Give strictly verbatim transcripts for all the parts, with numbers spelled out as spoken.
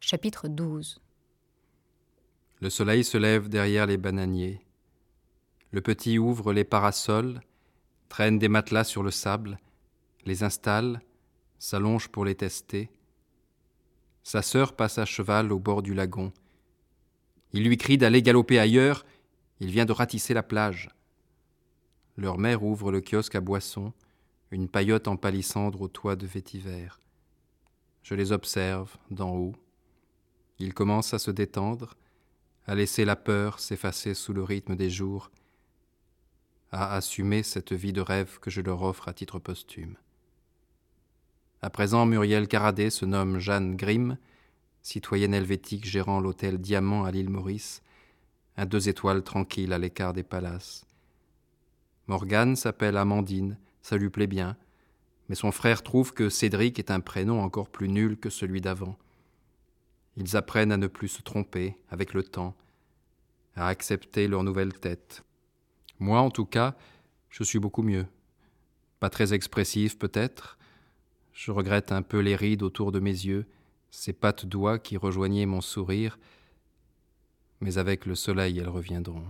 Chapitre douze. Le soleil se lève derrière les bananiers. Le petit ouvre les parasols, traîne des matelas sur le sable, les installe, s'allonge pour les tester. Sa sœur passe à cheval au bord du lagon. Il lui crie d'aller galoper ailleurs, il vient de ratisser la plage. Leur mère ouvre le kiosque à boissons, une paillote en palissandre au toit de vétiver. Je les observe d'en haut. Ils commencent à se détendre, à laisser la peur s'effacer sous le rythme des jours, à assumer cette vie de rêve que je leur offre à titre posthume. À présent, Muriel Caradet se nomme Jeanne Grimm, citoyenne helvétique gérant l'hôtel Diamant à l'île Maurice, un deux étoiles tranquille à l'écart des palaces. Morgane s'appelle Amandine, ça lui plaît bien, mais son frère trouve que Cédric est un prénom encore plus nul que celui d'avant. Ils apprennent à ne plus se tromper avec le temps, à accepter leur nouvelle tête. Moi, en tout cas, je suis beaucoup mieux. Pas très expressif peut-être. Je regrette un peu les rides autour de mes yeux, ces pattes d'oie qui rejoignaient mon sourire, mais avec le soleil elles reviendront.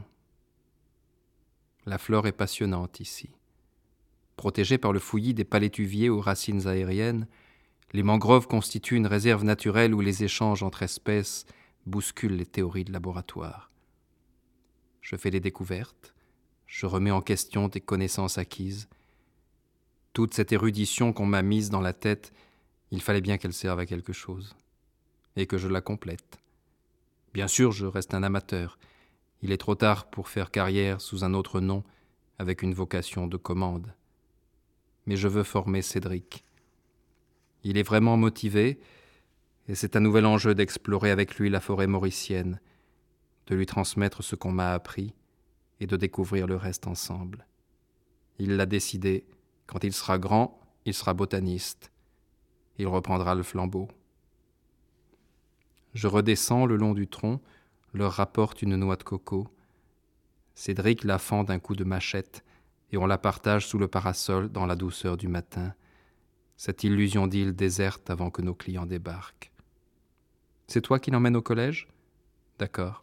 La flore est passionnante ici. Protégée par le fouillis des palétuviers aux racines aériennes, les mangroves constituent une réserve naturelle où les échanges entre espèces bousculent les théories de laboratoire. Je fais des découvertes, je remets en question des connaissances acquises. Toute cette érudition qu'on m'a mise dans la tête, il fallait bien qu'elle serve à quelque chose, et que je la complète. Bien sûr, je reste un amateur. Il est trop tard pour faire carrière sous un autre nom, avec une vocation de commande. Mais je veux former Cédric. Il est vraiment motivé, et c'est un nouvel enjeu d'explorer avec lui la forêt mauricienne, de lui transmettre ce qu'on m'a appris, et de découvrir le reste ensemble. Il l'a décidé, quand il sera grand, il sera botaniste. Il reprendra le flambeau. Je redescends le long du tronc, leur rapporte une noix de coco. Cédric la fend d'un coup de machette, et on la partage sous le parasol dans la douceur du matin, cette illusion d'île déserte avant que nos clients débarquent. C'est toi qui l'emmènes au collège ? D'accord.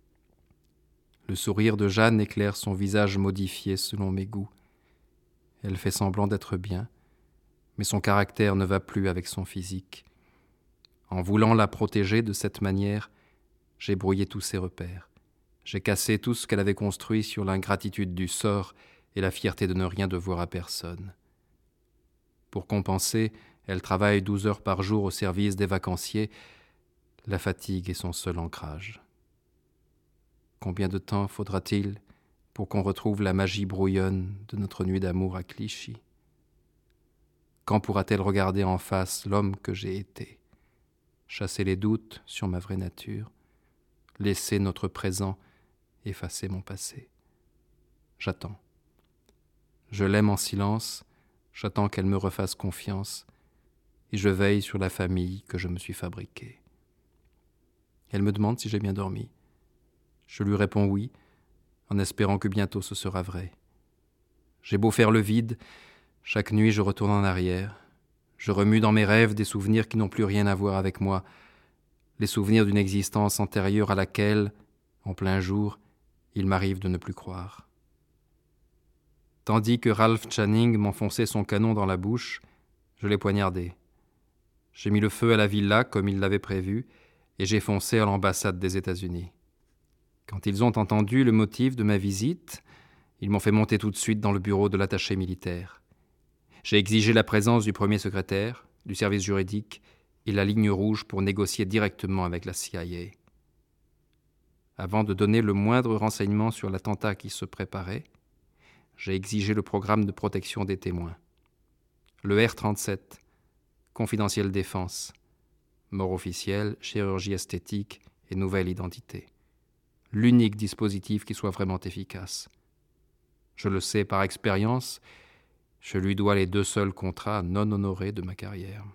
Le sourire de Jeanne éclaire son visage modifié selon mes goûts. Elle fait semblant d'être bien, mais son caractère ne va plus avec son physique. En voulant la protéger de cette manière, j'ai brouillé tous ses repères. J'ai cassé tout ce qu'elle avait construit sur l'ingratitude du sort et la fierté de ne rien devoir à personne. Pour compenser, elle travaille douze heures par jour au service des vacanciers. La fatigue est son seul ancrage. Combien de temps faudra-t-il pour qu'on retrouve la magie brouillonne de notre nuit d'amour à Clichy ? Quand pourra-t-elle regarder en face l'homme que j'ai été, chasser les doutes sur ma vraie nature, laisser notre présent effacer mon passé ? J'attends. Je l'aime en silence, j'attends qu'elle me refasse confiance, et je veille sur la famille que je me suis fabriquée. Elle me demande si j'ai bien dormi. Je lui réponds oui, en espérant que bientôt ce sera vrai. J'ai beau faire le vide, chaque nuit je retourne en arrière. Je remue dans mes rêves des souvenirs qui n'ont plus rien à voir avec moi, les souvenirs d'une existence antérieure à laquelle, en plein jour, il m'arrive de ne plus croire. Tandis que Ralph Channing m'enfonçait son canon dans la bouche, je l'ai poignardé. J'ai mis le feu à la villa comme il l'avait prévu, et j'ai foncé à l'ambassade des États-Unis. Quand ils ont entendu le motif de ma visite, ils m'ont fait monter tout de suite dans le bureau de l'attaché militaire. J'ai exigé la présence du premier secrétaire, du service juridique et la ligne rouge pour négocier directement avec la C I A. Avant de donner le moindre renseignement sur l'attentat qui se préparait, j'ai exigé le programme de protection des témoins. Le R trente-sept, confidentiel défense, mort officielle, chirurgie esthétique et nouvelle identité. L'unique dispositif qui soit vraiment efficace. Je le sais par expérience, je lui dois les deux seuls contrats non honorés de ma carrière.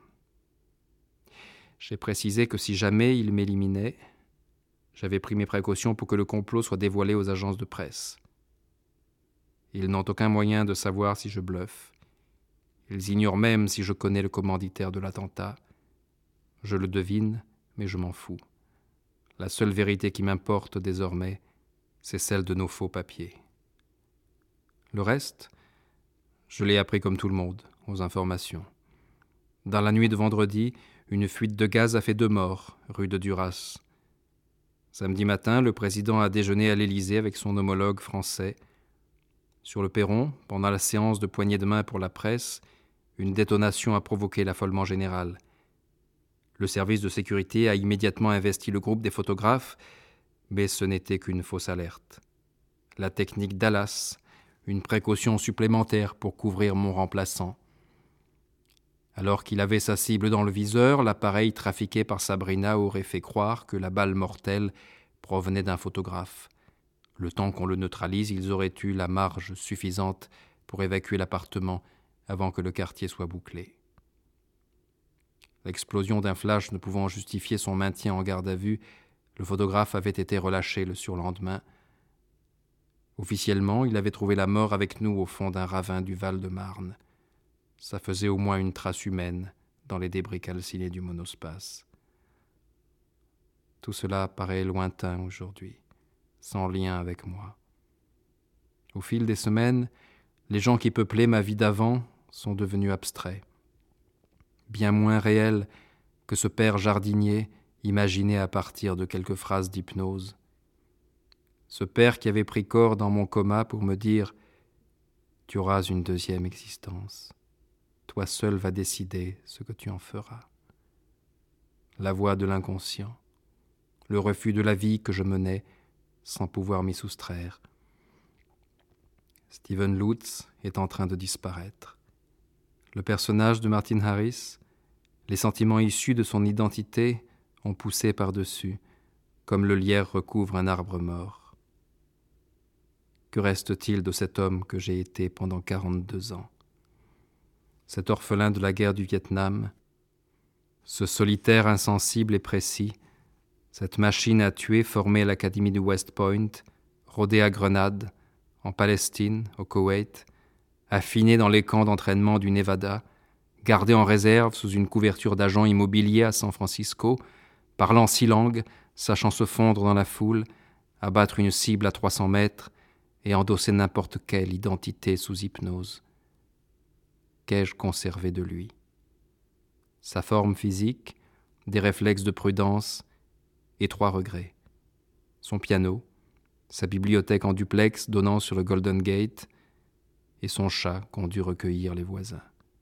J'ai précisé que si jamais il m'éliminait, j'avais pris mes précautions pour que le complot soit dévoilé aux agences de presse. Ils n'ont aucun moyen de savoir si je bluffe. Ils ignorent même si je connais le commanditaire de l'attentat. Je le devine, mais je m'en fous. La seule vérité qui m'importe désormais, c'est celle de nos faux papiers. Le reste, je l'ai appris comme tout le monde, aux informations. Dans la nuit de vendredi, une fuite de gaz a fait deux morts, rue de Duras. Samedi matin, le président a déjeuné à l'Élysée avec son homologue français. Sur le perron, pendant la séance de poignée de main pour la presse, une détonation a provoqué l'affolement général. Le service de sécurité a immédiatement investi le groupe des photographes, mais ce n'était qu'une fausse alerte. La technique Dallas, une précaution supplémentaire pour couvrir mon remplaçant. Alors qu'il avait sa cible dans le viseur, l'appareil trafiqué par Sabrina aurait fait croire que la balle mortelle provenait d'un photographe. Le temps qu'on le neutralise, ils auraient eu la marge suffisante pour évacuer l'appartement avant que le quartier soit bouclé. L'explosion d'un flash ne pouvant justifier son maintien en garde à vue, le photographe avait été relâché le surlendemain. Officiellement, il avait trouvé la mort avec nous au fond d'un ravin du Val-de-Marne. Ça faisait au moins une trace humaine dans les débris calcinés du monospace. Tout cela paraît lointain aujourd'hui, sans lien avec moi. Au fil des semaines, les gens qui peuplaient ma vie d'avant sont devenus abstraits, bien moins réels que ce père jardinier imaginé à partir de quelques phrases d'hypnose. Ce père qui avait pris corps dans mon coma pour me dire « Tu auras une deuxième existence. Toi seul vas décider ce que tu en feras. » La voix de l'inconscient, le refus de la vie que je menais sans pouvoir m'y soustraire. Steven Lutz est en train de disparaître. Le personnage de Martin Harris, les sentiments issus de son identité ont poussé par-dessus, comme le lierre recouvre un arbre mort. Que reste-t-il de cet homme que j'ai été pendant quarante-deux ans? Cet orphelin de la guerre du Vietnam, ce solitaire insensible et précis, cette machine à tuer formée à l'Académie de West Point, rodée à Grenade, en Palestine, au Koweït, affinée dans les camps d'entraînement du Nevada, gardée en réserve sous une couverture d'agents immobiliers à San Francisco, parlant six langues, sachant se fondre dans la foule, abattre une cible à trois cents mètres et endosser n'importe quelle identité sous hypnose. Qu'ai-je conservé de lui? Sa forme physique, des réflexes de prudence et trois regrets. Son piano, sa bibliothèque en duplex donnant sur le Golden Gate et son chat qu'ont dû recueillir les voisins.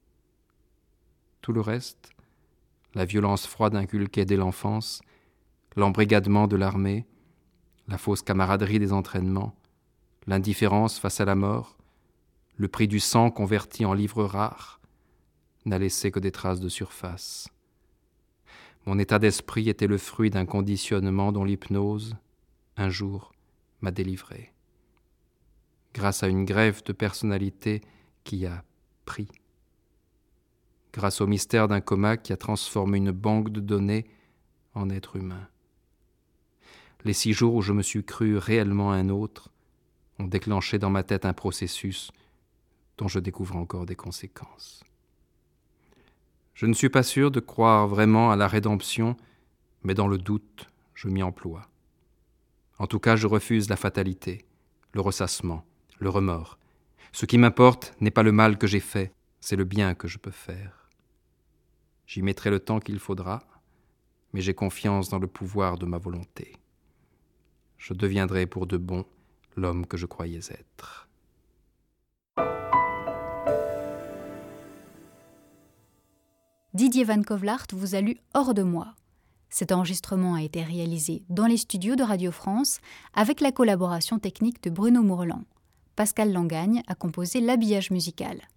Tout le reste, la violence froide inculquée dès l'enfance, l'embrigadement de l'armée, la fausse camaraderie des entraînements, l'indifférence face à la mort, le prix du sang converti en livres rares, n'a laissé que des traces de surface. Mon état d'esprit était le fruit d'un conditionnement dont l'hypnose, un jour, m'a délivré. Grâce à une greffe de personnalité qui a pris. Grâce au mystère d'un coma qui a transformé une banque de données en être humain. Les six jours où je me suis cru réellement un autre ont déclenché dans ma tête un processus dont je découvre encore des conséquences. Je ne suis pas sûr de croire vraiment à la rédemption, mais dans le doute, je m'y emploie. En tout cas, je refuse la fatalité, le ressassement, le remords. Ce qui m'importe n'est pas le mal que j'ai fait, c'est le bien que je peux faire. J'y mettrai le temps qu'il faudra, mais j'ai confiance dans le pouvoir de ma volonté. Je deviendrai pour de bon l'homme que je croyais être. Didier Van Kovlart vous a lu Hors de moi. Cet enregistrement a été réalisé dans les studios de Radio France avec la collaboration technique de Bruno Mourlan. Pascal Langagne a composé l'habillage musical.